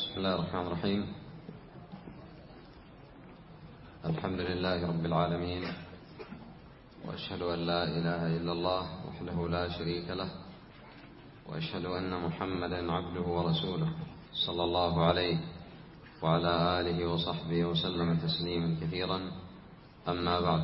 بسم الله الرحمن الرحيم. الحمد لله رب العالمين، وأشهد أن لا إله إلا الله وحده لا شريك له، وأشهد أن محمدا عبده ورسوله صلى الله عليه وعلى آله وصحبه وسلم تسليما كثيرا. أما بعد،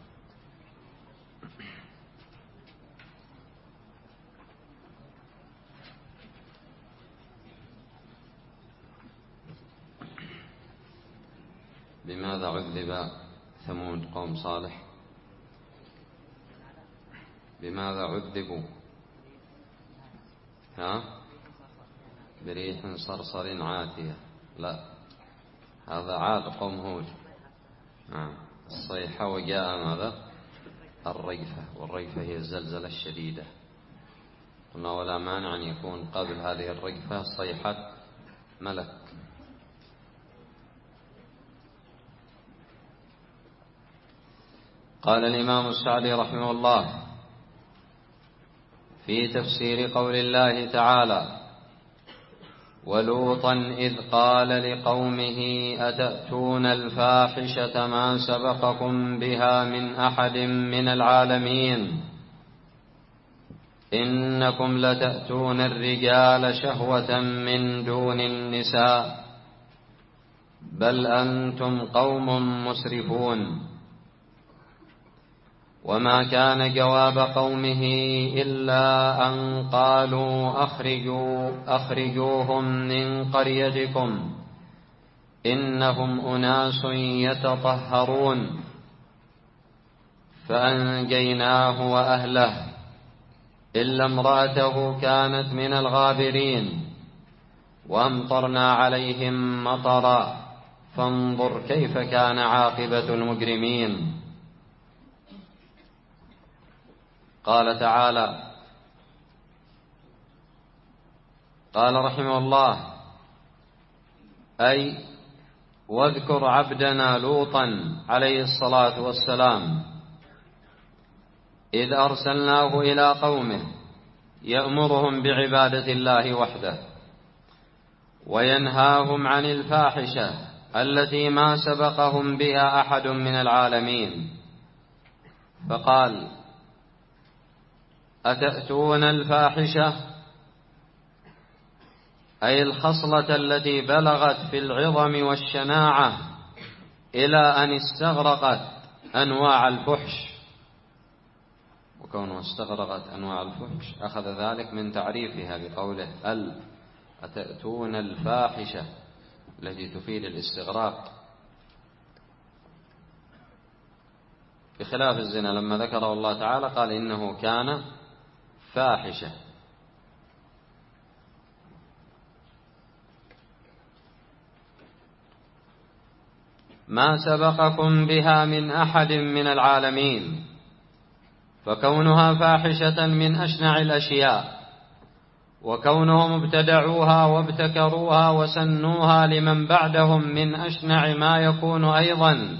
بماذا عذب ثمود قوم صالح؟ بماذا عذبوا؟ بريح صرصر عاتية. لا، هذا عاد قوم هود. الصيحة، وجاء ماذا؟ الريفة، والريفة هي الزلزلة الشديدة. قلنا ولا مانع أن يكون قبل هذه الريفة صيحة ملك. قال الإمام السعدي رحمه الله في تفسير قول الله تعالى: ولوطا إذ قال لقومه أتأتون الفاحشة ما سبقكم بها من أحد من العالمين إنكم لتأتون الرجال شهوة من دون النساء بل أنتم قوم مسرفون. وما كان جواب قومه إلا أن قالوا أخرجوهم من قريتكم إنهم أناس يتطهرون، فأنجيناه وأهله إلا امرأته كانت من الغابرين وأمطرنا عليهم مطرا فانظر كيف كان عاقبة المجرمين. قال تعالى: قال رحمه الله: أي واذكر عبدنا لوطا عليه الصلاة والسلام إذ أرسلناه إلى قومه يأمرهم بعبادة الله وحده وينهاهم عن الفاحشة التي ما سبقهم بها أحد من العالمين. فقال: أتأتون الفاحشة، أي الخصلة التي بلغت في العظم والشناعة إلى أن استغرقت أنواع الفحش. وكونه استغرقت أنواع الفحش أخذ ذلك من تعريفها بقوله أتأتون الفاحشة التي تفيد الاستغراق، بخلاف الزنا لما ذكره الله تعالى قال إنه كان فاحشة. ما سبقكم بها من أحد من العالمين، فكونها فاحشة من أشنع الأشياء، وكونهم ابتدعوها وابتكروها وسنوها لمن بعدهم من أشنع ما يكون أيضا.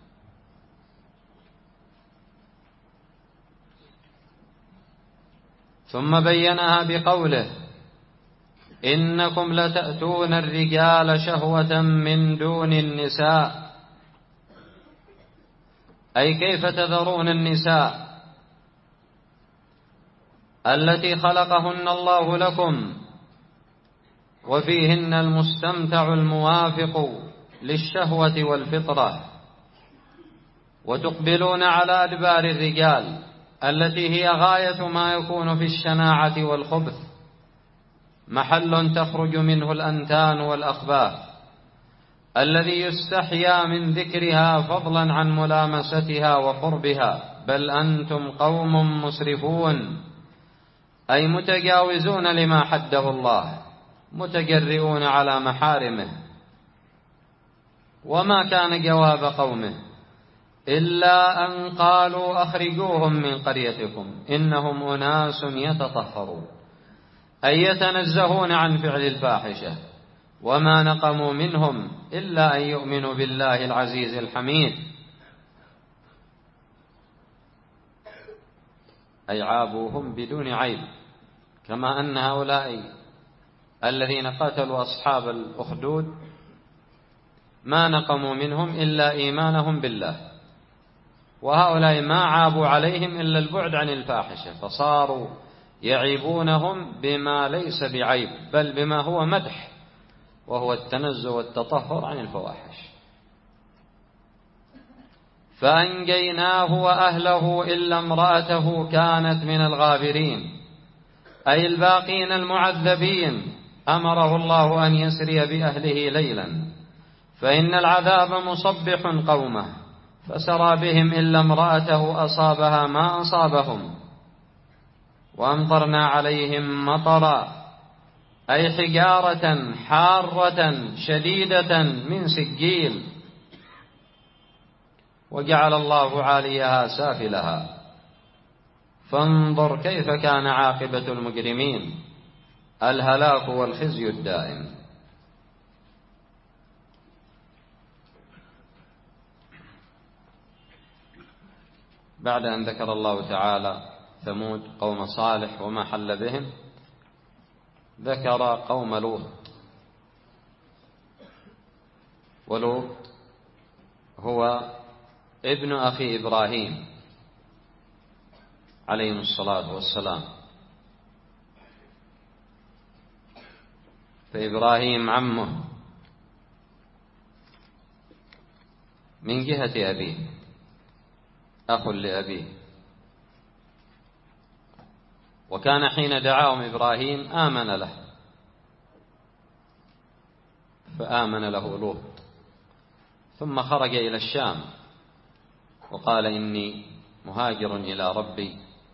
ثم بينها بقوله: إنكم لتأتون الرجال شهوة من دون النساء، أي كيف تذرون النساء التي خلقهن الله لكم وفيهن المستمتع الموافق للشهوة والفطرة، وتقبلون على أدبار الرجال التي هي غاية ما يكون في الشناعة والخبث، محل تخرج منه الأنتان والأخباث الذي يستحيا من ذكرها فضلا عن ملامستها وقربها. بل أنتم قوم مسرفون، أي متجاوزون لما حده الله، متجرئون على محارمه. وما كان جواب قومه إلا أن قالوا أخرجوهم من قريتكم إنهم أناس يتطهرون، أي يتنزهون عن فعل الفاحشة. وما نقموا منهم إلا أن يؤمنوا بالله العزيز الحميد، أي عابوهم بدون عيب، كما أن هؤلاء الذين قتلوا أصحاب الأخدود ما نقموا منهم إلا إيمانهم بالله، وهؤلاء ما عابوا عليهم إلا البعد عن الفاحشة، فصاروا يعيبونهم بما ليس بعيب بل بما هو مدح، وهو التنزه والتطهر عن الفواحش. فأنجيناه وأهله إلا امرأته كانت من الغابرين، أي الباقين المعذبين، أمره الله أن يسري بأهله ليلا، فإن العذاب مصبح قومه، فسرى بهم إلا امرأته أصابها ما أصابهم، وأمطرنا عليهم مطرا، أي حجارة حارة شديدة من سجيل، وجعل الله عاليها سافلها، فانظر كيف كان عاقبة المجرمين، الهلاك والخزي الدائم. بعد أن ذكر الله تعالى ثمود قوم صالح وما حل بهم، ذكر قوم لوط. ولوط هو ابن أخي إبراهيم عليهم الصلاة والسلام، فإبراهيم عمه من جهة أبيه، أخ لأبيه، وكان حين دعاهم إبراهيم آمن له، فآمن له لوط، ثم خرج إلى الشام وقال إني مهاجر إلى ربي،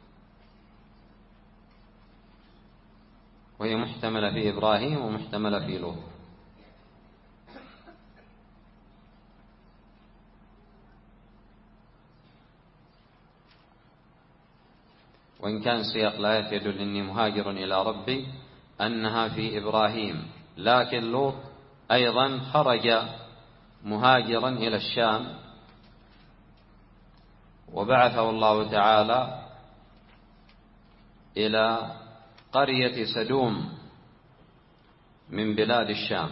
وهي محتملة في إبراهيم ومحتملة في لوط. وإن كان سياق الآية يدل إني مهاجر إلى ربي أنها في إبراهيم، لكن لوط أيضا خرج مهاجرا إلى الشام، وبعثه الله تعالى إلى قرية سدوم من بلاد الشام،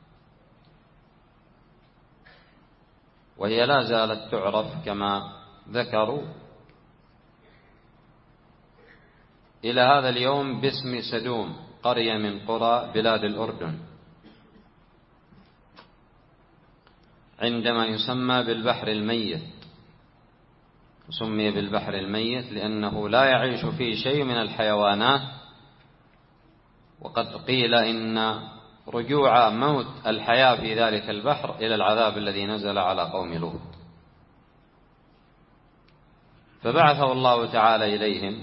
وهي لا زالت تعرف كما ذكروا إلى هذا اليوم باسم سدوم، قرية من قرى بلاد الأردن، عندما يسمى بالبحر الميت. سمي بالبحر الميت لأنه لا يعيش فيه شيء من الحيوانات، وقد قيل إن رجوع موت الحياة في ذلك البحر إلى العذاب الذي نزل على قوم لوط. فبعثه الله تعالى إليهم،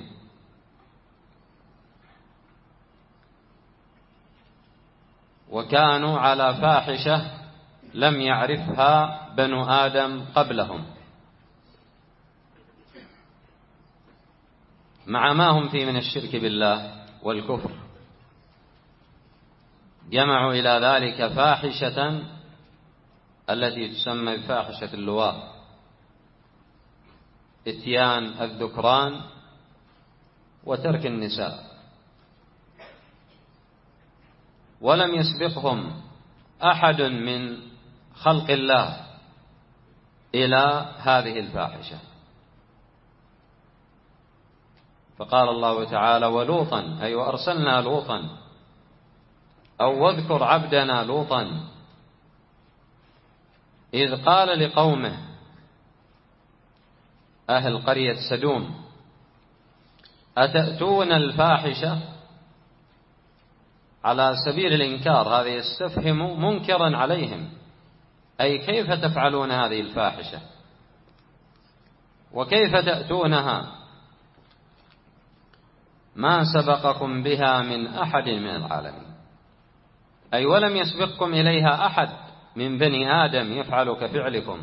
وكانوا على فاحشة لم يعرفها بنو آدم قبلهم، مع ما هم فيه من الشرك بالله والكفر، جمعوا إلى ذلك فاحشة التي تسمى بفاحشة اللواط، إتيان الذكران وترك النساء. ولم يسبقهم أحد من خلق الله إلى هذه الفاحشة، فقال الله تعالى ولوطا، أي وأرسلنا لوطا، أو واذكر عبدنا لوطا إذ قال لقومه أهل قرية سدوم أتأتون الفاحشة، على سبيل الإنكار، هذا يستفهم منكرا عليهم، أي كيف تفعلون هذه الفاحشة وكيف تأتونها ما سبقكم بها من أحد من العالمين، أي ولم يسبقكم إليها أحد من بني آدم يفعل كفعلكم.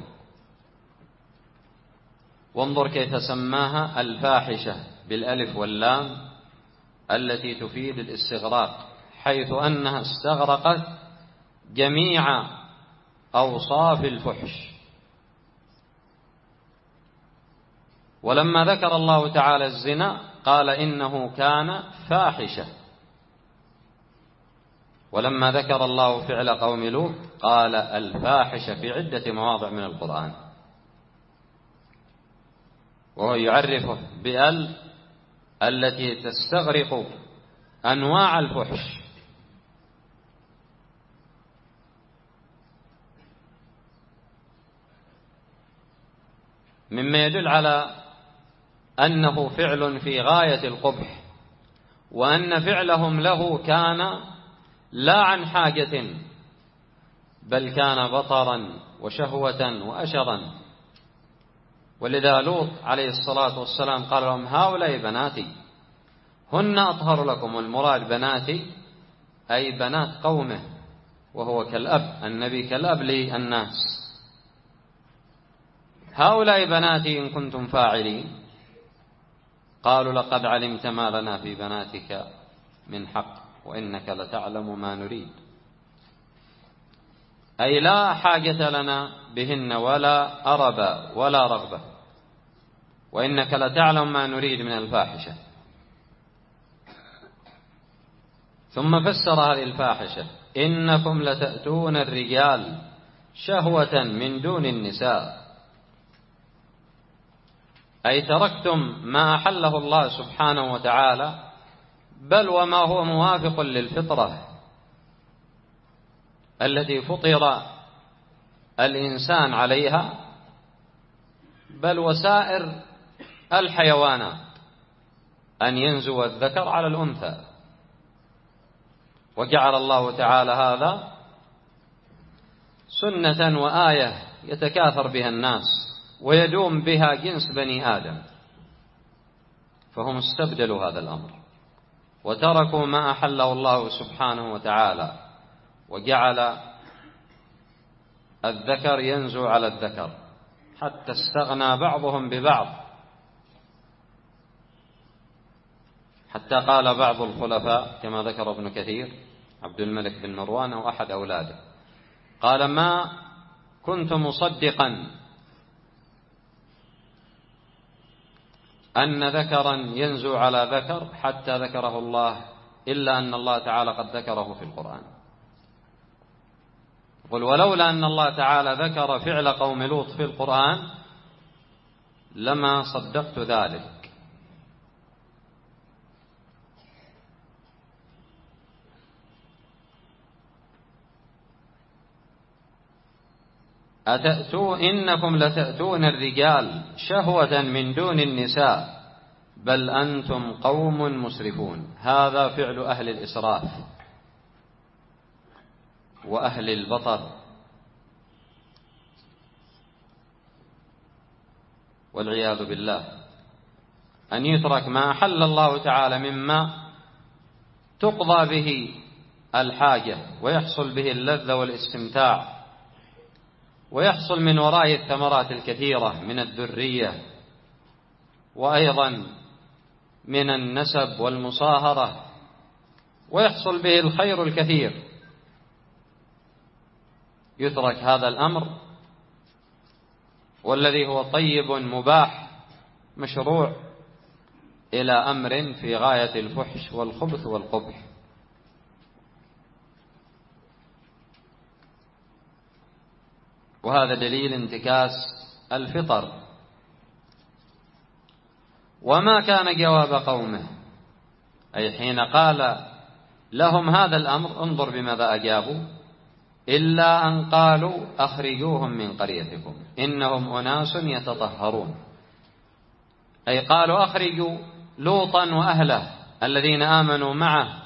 وانظر كيف سماها الفاحشة بالألف واللام التي تفيد الاستغراق، حيث أنها استغرقت جميع أوصاف الفحش. ولما ذكر الله تعالى الزنا قال إنه كان فاحشة، ولما ذكر الله فعل قوم لوط قال الفاحشة في عدة مواضع من القرآن، وهو يعرفه بأل التي تستغرق أنواع الفحش. مما يدل على أنه فعل في غاية القبح، وأن فعلهم له كان لا عن حاجة، بل كان بطرا وشهوة وأشرا. ولذا لوط عليه الصلاة والسلام قال لهم هؤلاء بناتي هن أطهر لكم. والمراد بناتي أي بنات قومه، وهو كالأب، النبي كالأب للناس. هؤلاء بناتي إن كنتم فاعلين. قالوا لقد علمت ما لنا في بناتك من حق وإنك لتعلم ما نريد، أي لا حاجة لنا بهن ولا أربا ولا رغبة، وإنك لتعلم ما نريد من الفاحشة. ثم فسر هذه الفاحشة إنكم لتأتون الرجال شهوة من دون النساء، أي تركتم ما أحله الله سبحانه وتعالى، بل وما هو موافق للفطرة التي فطر الإنسان عليها، بل وسائر الحيوانات، أن ينزو الذكر على الأنثى. وجعل الله تعالى هذا سنة وآية يتكاثر بها الناس ويدوم بها جنس بني آدم، فهم استبدلوا هذا الأمر وتركوا ما أحله الله سبحانه وتعالى، وجعل الذكر ينزو على الذكر حتى استغنى بعضهم ببعض، حتى قال بعض الخلفاء كما ذكر ابن كثير عبد الملك بن مروان وأحد أولاده، قال ما كنت مصدقا أن ذكرا ينزو على ذكر حتى ذكره الله، إلا أن الله تعالى قد ذكره في القرآن. قل ولولا أن الله تعالى ذكر فعل قوم لوط في القرآن لما صدقت ذلك. إنكم لتأتون الرجال شهوة من دون النساء بل أنتم قوم مسرفون. هذا فعل أهل الإسراف وأهل البطر والعياذ بالله، أن يترك ما أحل الله تعالى مما تقضى به الحاجة ويحصل به اللذة والاستمتاع، ويحصل من وراء الثمرات الكثيرة من الذرية، وأيضا من النسب والمصاهرة، ويحصل به الخير الكثير. يترك هذا الأمر والذي هو طيب مباح مشروع إلى أمر في غاية الفحش والخبث والقبح. وهذا دليل انتكاس الفطر. وما كان جواب قومه، أي حين قال لهم هذا الأمر انظر بماذا أجابوا، إلا أن قالوا أخرجوهم من قريتكم إنهم أناس يتطهرون، أي قالوا أخرجوا لوطا وأهله الذين آمنوا معه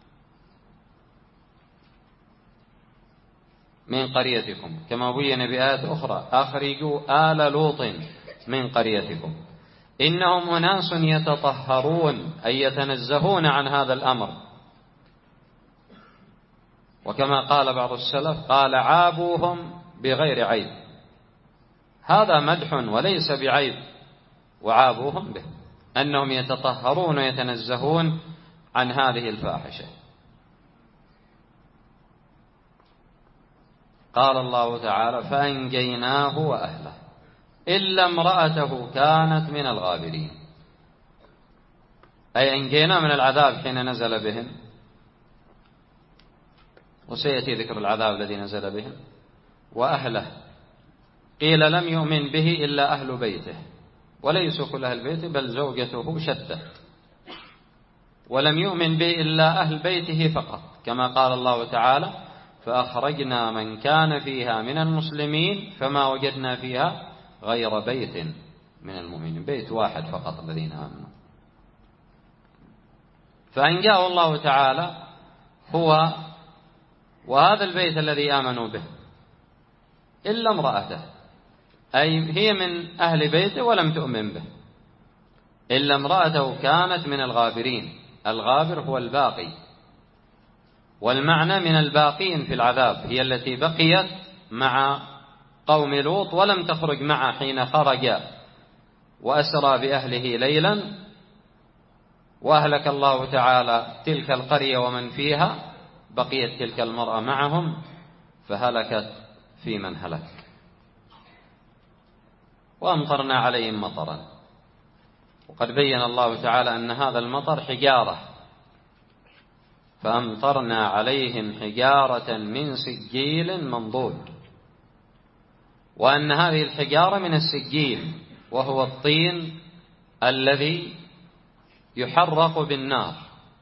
من قريتكم، كما بين بآيات أخرى أخرجوا آل لوط من قريتكم إنهم أناس يتطهرون، أي يتنزهون عن هذا الأمر. وكما قال بعض السلف قال عابوهم بغير عيب، هذا مدح وليس بعيب، وعابوهم به أنهم يتطهرون ويتنزهون عن هذه الفاحشة. قال الله تعالى فأنجيناه وأهله إلا امرأته كانت من الغابرين، أي أنجيناه من العذاب حين نزل بهم، وسيأتي ذكر العذاب الذي نزل بهم. وأهله قيل لم يؤمن به إلا أهل بيته، وليسوا كل أهل بيته بل زوجته شدت، ولم يؤمن به إلا أهل بيته فقط، كما قال الله تعالى: فأخرجنا من كان فيها من المسلمين فما وجدنا فيها غير بيت من المؤمنين، بيت واحد فقط الذين آمنوا. فأنجاه الله تعالى هو وهذا البيت الذي آمنوا به، إلا امرأته، أي هي من أهل بيته ولم تؤمن به، إلا امرأته كانت من الغابرين. الغابر هو الباقي، والمعنى من الباقين في العذاب، هي التي بقيت مع قوم لوط ولم تخرج معه حين خرج وأسرى بأهله ليلا، وأهلك الله تعالى تلك القرية ومن فيها، بقيت تلك المرأة معهم فهلكت في من هلك. وأمطرنا عليهم مطرا، وقد بين الله تعالى أن هذا المطر حجارة، فأمطرنا عليهم حجارة من سجيل منضود، وأن هذه الحجارة من السجيل وهو الطين الذي يحرق بالنار،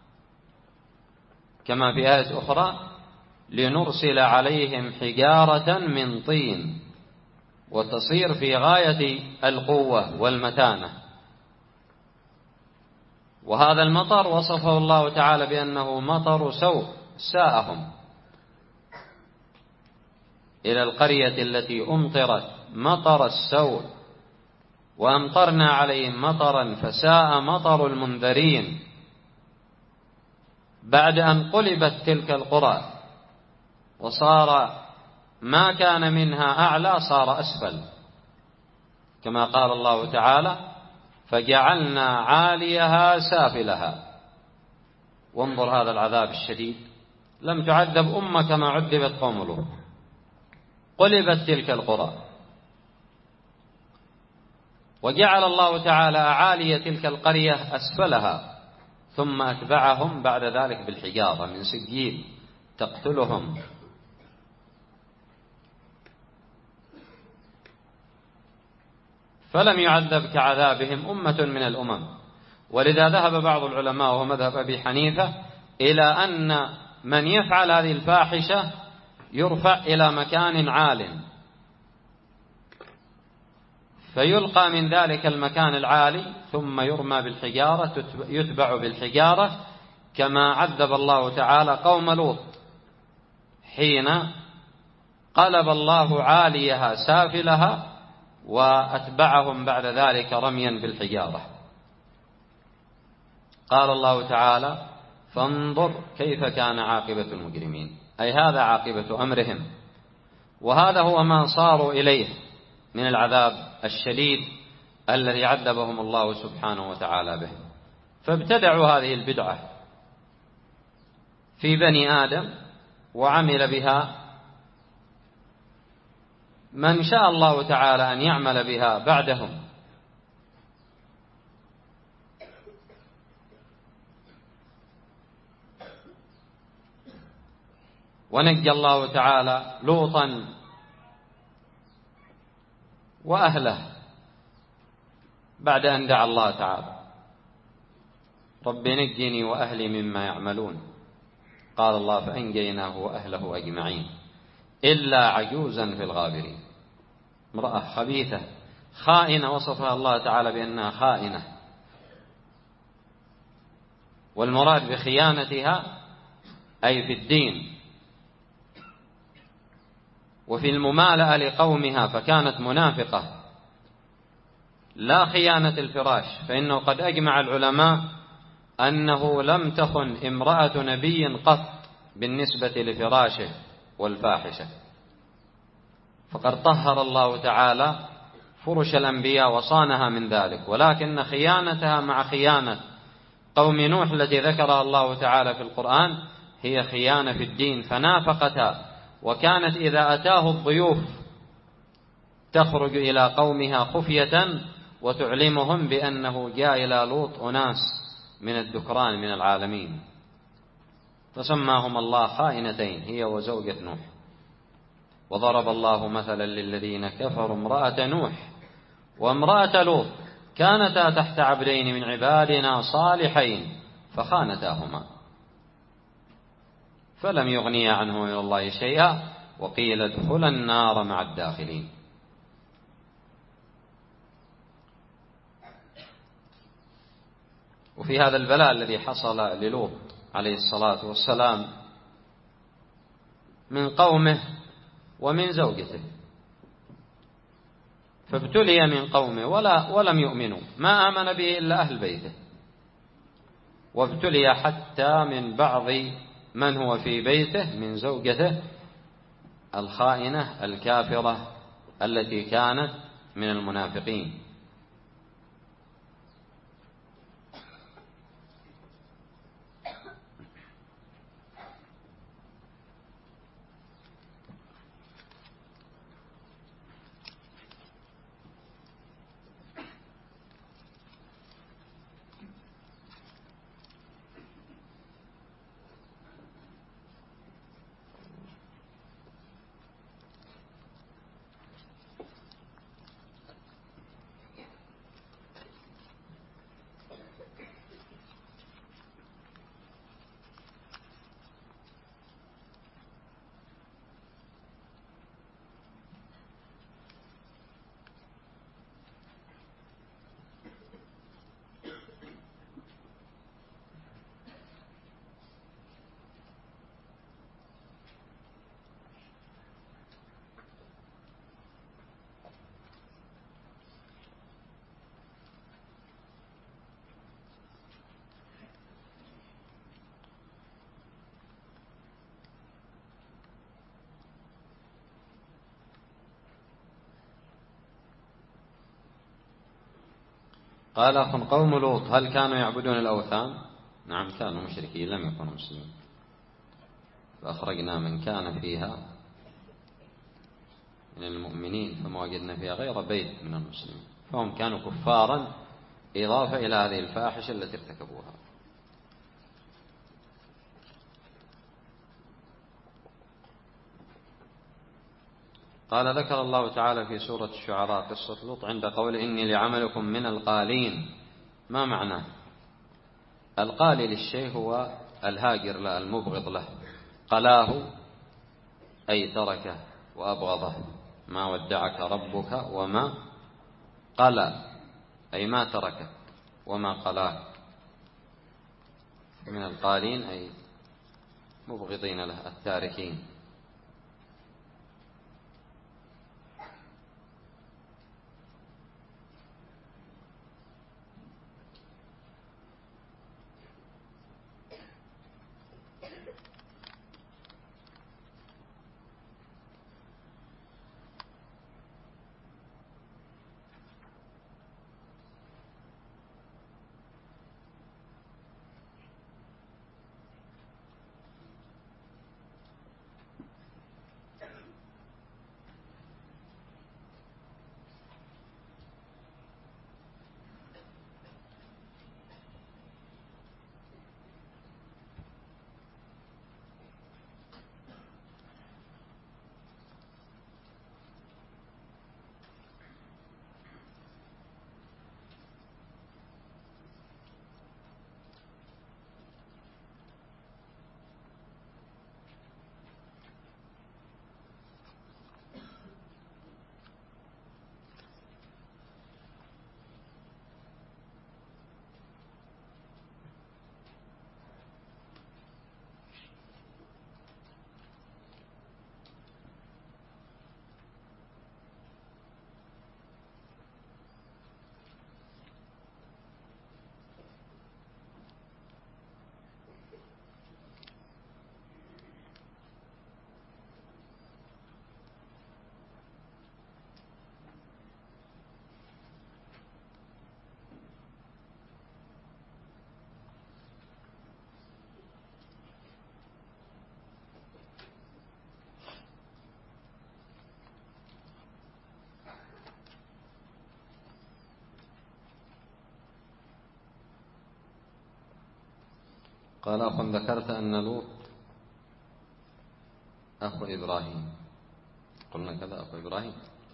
كما في آية أخرى: لنرسل عليهم حجارة من طين، وتصير في غاية القوة والمتانة. وهذا المطر وصفه الله تعالى بأنه مطر سوء، ساءهم إلى القرية التي أمطرت مطر السوء وأمطرنا عليهم مطرا فساء مطر المنذرين. بعد أن قلبت تلك القرى وصار ما كان منها أعلى صار أسفل، كما قال الله تعالى: فجعلنا عاليها سافلها. وانظر هذا العذاب الشديد، لم تعذب أمة كما عذبت قوم لوط. قلبت تلك القرى، وجعل الله تعالى أعالي تلك القرية أسفلها، ثم أتبعهم بعد ذلك بالحجارة من سجيل تقتلهم. فلم يعذب كعذابهم أمة من الأمم. ولذا ذهب بعض العلماء وهو مذهب أبي حنيفة إلى أن من يفعل هذه الفاحشة يرفع إلى مكان عال، فيلقى من ذلك المكان العالي ثم يرمى بالحجارة، يتبع بالحجارة، كما عذب الله تعالى قوم لوط حين قلب الله عاليها سافلها وأتبعهم بعد ذلك رميا بالحجارة. قال الله تعالى: فانظر كيف كان عاقبة المجرمين، أي هذا عاقبة أمرهم، وهذا هو ما صاروا إليه من العذاب الشديد الذي عذبهم الله سبحانه وتعالى به. فابتدعوا هذه البدعة في بني آدم، وعمل بها من شاء الله تعالى أن يعمل بها بعدهم. ونجى الله تعالى لوطا وأهله بعد أن دعا الله تعالى: رب نجني وأهلي مما يعملون. قال الله: فأنجيناه وأهله أجمعين إلا عجوزا في الغابرين. امرأة خبيثة خائنة وصفها الله تعالى بأنها خائنة، والمراد بخيانتها أي في الدين وفي الممالأة لقومها، فكانت منافقة لا خيانة الفراش. فإنه قد أجمع العلماء أنه لم تخن امرأة نبي قط بالنسبة لفراشه والفاحشة، فقد طهر الله تعالى فرش الأنبياء وصانها من ذلك. ولكن خيانتها مع خيانة قوم نوح التي ذكرها الله تعالى في القرآن هي خيانة في الدين، فنافقتها. وكانت إذا أتاه الضيوف تخرج إلى قومها خفية وتعلمهم بأنه جاء إلى لوط أناس من الذكران من العالمين. فسماهما الله خائنتين هي وزوجة نوح. وضرب الله مثلا للذين كفروا امرأة نوح وامرأة لوط كانتا تحت عبدين من عبادنا صالحين فخانتاهما فلم يغنيا عنه من الله شيئا وقيل ادخلا النار مع الداخلين. وفي هذا البلاء الذي حصل للوط عليه الصلاة والسلام من قومه ومن زوجته، فابتلي من قومه ولم يؤمنوا، ما آمن به إلا أهل بيته، وابتلي حتى من بعض من هو في بيته من زوجته الخائنة الكافرة التي كانت من المنافقين. قال أخ قوم لوط هل كانوا يعبدون الأوثان؟ نعم كانوا مشركين لم يكونوا مسلمين، فأخرجنا من كان فيها من المؤمنين فما وجدنا فيها غير بيت من المسلمين، فهم كانوا كفارا إضافة إلى هذه الفاحشة التي ارتكبوها. قال ذكر الله تعالى في سورة الشعراء قصة لوط عند قول إني لعملكم من القالين. ما معناه؟ القالي للشيء هو الهاجر له المبغض له، قلاه أي تركه وأبغضه، ما ودعك ربك وما قلى أي ما تركه وما قلاه، من القالين أي مبغضين له التاركين. قال أخ ذكرت أن لوط أخو إبراهيم، قلنا كذا أخو إبراهيم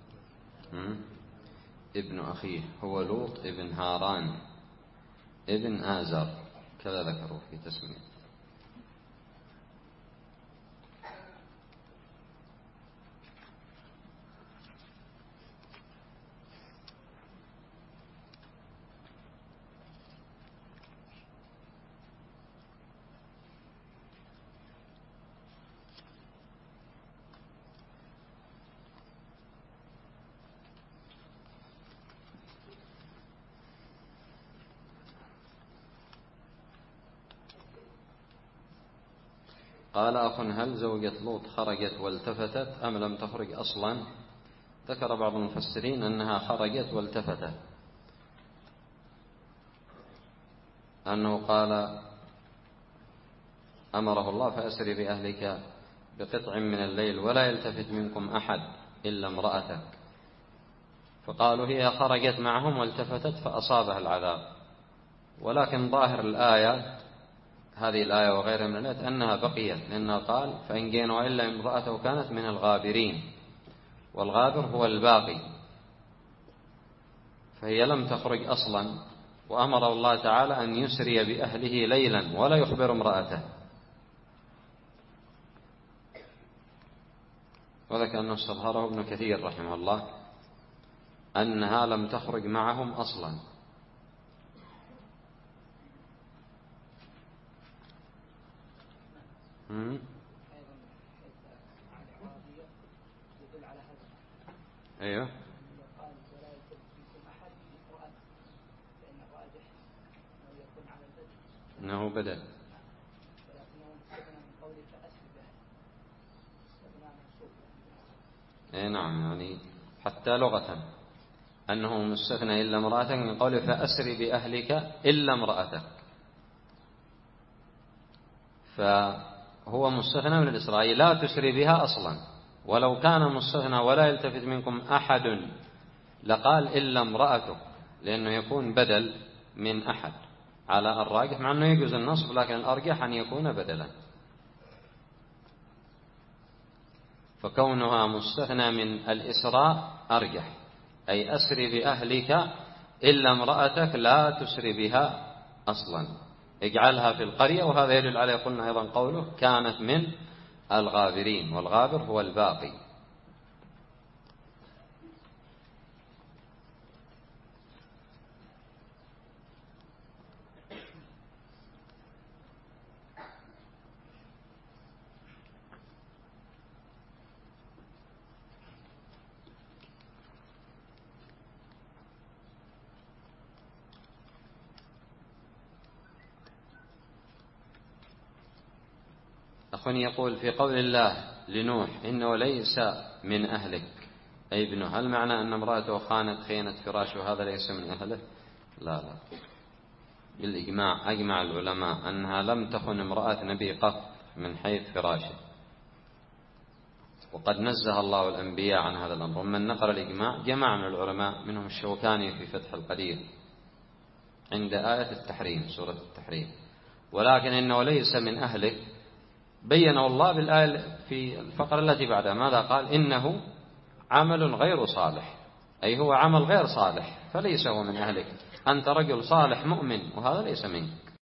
ابن أخيه هو لوط ابن هاران ابن آزر، كذا ذكروا في تسمية. قال أخ: هل زوجة لوط خرجت والتفتت أم لم تخرج أصلا؟ ذكر بعض المفسرين أنها خرجت والتفتت، أنه قال: أمره الله فأسر بأهلك بقطع من الليل ولا يلتفت منكم أحد إلا امرأتك، فقالوا هي خرجت معهم والتفتت فأصابها العذاب. ولكن ظاهر الآية، هذه الآية وغيرها من الآيات، أنها بقيت، لأنه قال: فإن جينوا إلا امرأته كانت من الغابرين، والغابر هو الباقي، فهي لم تخرج أصلا. وأمر الله تعالى أن يسري بأهله ليلا ولا يخبر امرأته، وذلك أنه استظهره ابن كثير رحمه الله أنها لم تخرج معهم أصلا. أيوه، إنه بدل. أي نعم، يعني حتى لغة أنه مستثنى إلا امرأتك من قوله فأسر بأهلك إلا امرأتك، فهو مستثنى من الإسراء لا تسري بها أصلا. ولو كان مستثنى ولا يلتفت منكم أحد لقال إلا امرأتك، لأنه يكون بدل من أحد على الراجح، مع أنه يجوز النصب، لكن الأرجح أن يكون بدلا. فكونها مستثنى من الإسراء أرجح، أي أسر بأهلك إلا امرأتك لا تسري بها أصلا، اجعلها في القرية. وهذا يدل عليه قلنا أيضا قوله كانت من الغابرين، والغابر هو الباقي. أخ يقول: في قول الله لنوح إنه ليس من أهلك أي ابنه، هل معنى أن امرأته خانت خيانة فراش وهذا ليس من أهله؟ لا، بالإجماع أجمع العلماء أنها لم تخن امرأة نبي قط من حيث فراشه، وقد نزه الله الأنبياء عن هذا الأمر. ومن نقل الإجماع جماعة من العلماء منهم الشوكاني في فتح القدير عند آية التحريم، سورة التحريم. ولكن إنه ليس من أهلك بينه الله بالآية في الفقرة التي بعدها، ماذا قال؟ إنه عمل غير صالح، أي هو عمل غير صالح، فليس هو من أهلك، أنت رجل صالح مؤمن وهذا ليس منك.